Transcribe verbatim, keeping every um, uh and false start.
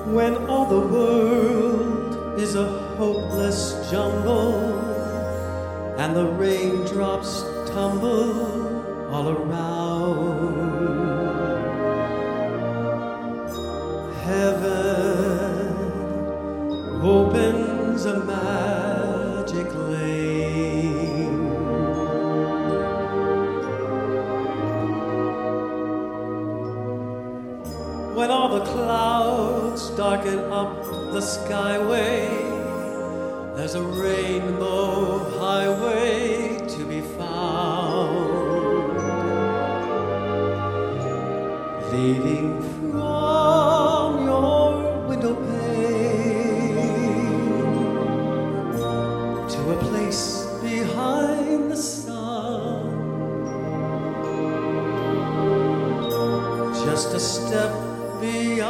When all the world is a hopeless jumble and the raindrops tumble all around, heaven opens a magic lane. When all the clouds darken up the skyway, there's a rainbow highway to be found, leading